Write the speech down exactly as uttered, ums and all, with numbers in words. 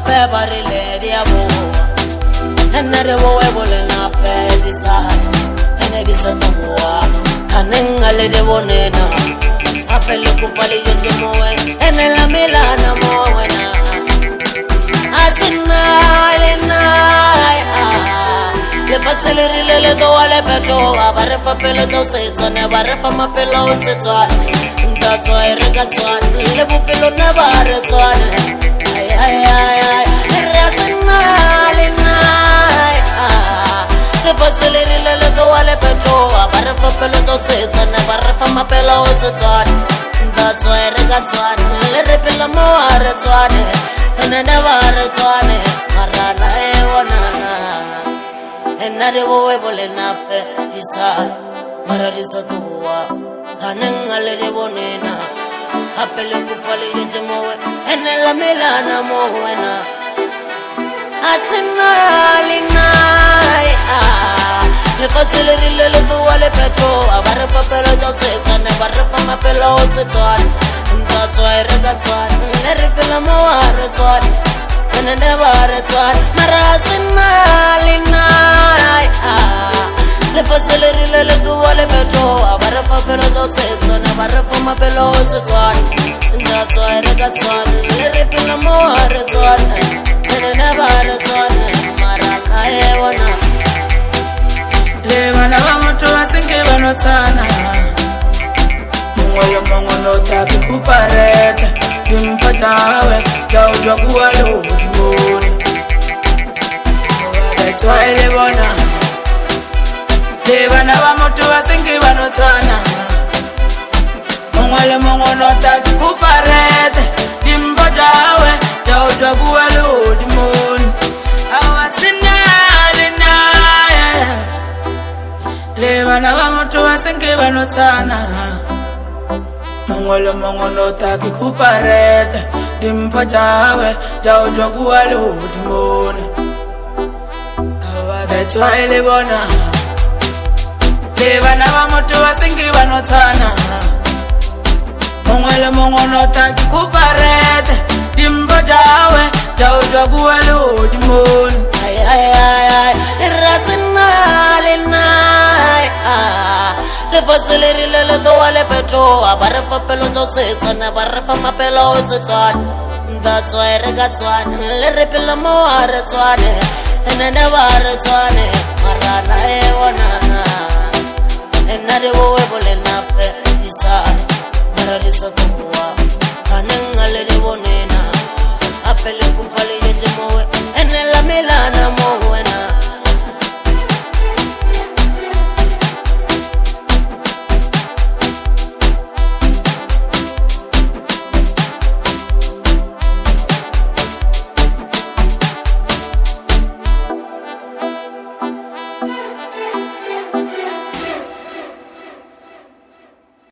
pebari le diabo ene de wo ebole na pe disai ene disatoa kanenga le de bonena apele kupali yote moe ene la milana moena asina le nai le fatsele le le do ale petro abare fa pelo tso se tsone bare fa mapelo se tsone nda tsoi re ga tsone le bopelo na bare tsone ay ay ay ay re asina le nai le fatsele le le do ale petro abare fa pelo tso se tsone bare fa mapelo se tsone nda tsoi re ga tsone le re pelo mo are tsone ene na bare tsone marana e wonana enare wo ebole na pe disai mara disatoa kanenga le de bonena apele kufale yote moe ene la melana moena asina linai ah le fasele rile le to ale petro abare papelo tsa tsetsane bare fa mapelo se tsane nda tswa re ga tsane le re pela mo are tsane ene ne bare tsane mara asina linai le fasele rile le to ale petro abare papelo tsa tsetsane bare fa mapelo se tsane nda tswa re ga tsane le re pela mo are tsane ene ne bare tsane mara nae wona le bana ba motho ba senke ba notsana mongwe mongwe no ta ku pareta dimpa tawe jao jwa bua lo dimona that's why le bona le bana ba motho ba senke ba notsana mongwe mongwe no ta ku pareta dimpa tawe jao jwa bua lo dimona awasina le bana ba motho ba senke ba notsana mongolo mongono ta ke kupareta dimpa jawe jao jwa bua lo dimona awa that's why le bona le bana ba motho ba senke ba notsana mongolo mongono ta ke kupareta dimpa jawe jao jwa bua lo dimona ay ay ay ay irasna le nai le fasele rile le do ale petro abare fa pelo tso tsetsana bare fa mapelo se tsane nda tswa re ga tswane le re pela mo are tswane ene ne bare tswane marana e wonana ene re wo ebole na pe disai mara disatoa kanenga le de bonena apele kufale